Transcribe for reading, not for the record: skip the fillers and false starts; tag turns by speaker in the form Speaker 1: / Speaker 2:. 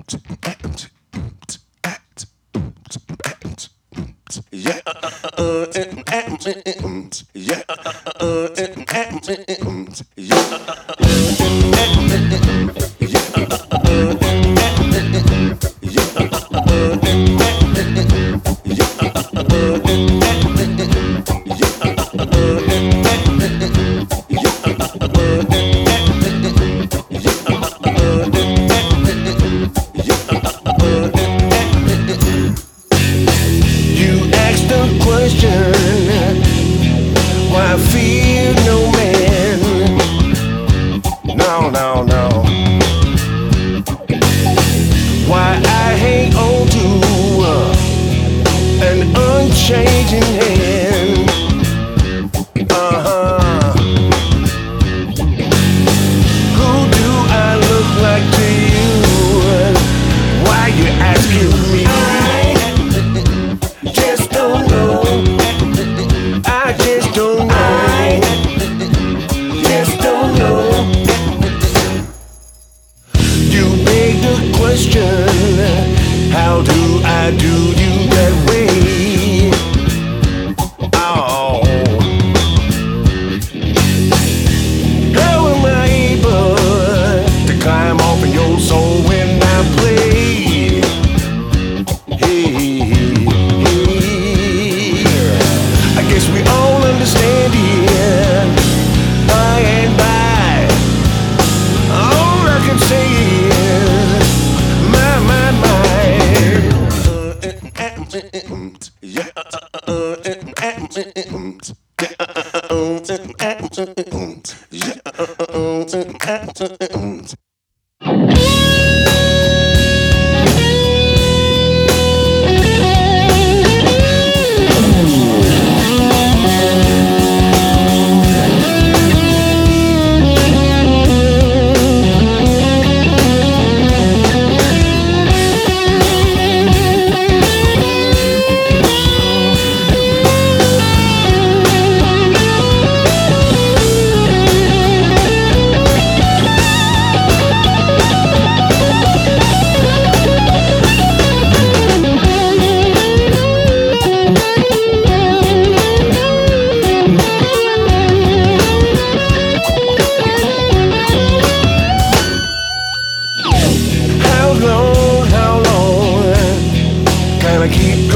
Speaker 1: You asked the question, why fear no man? No, no, no. Why I hang on to an unchanging hand? Who do I look like to you? Why you asking me? I just don't know. I just don't know. Just don't know. You beg the question, how do I do you that way? Oh, how am I able to climb off in your soul when I play? Hey, I guess we all understand it by and by. All I can say is my. How long, can I keep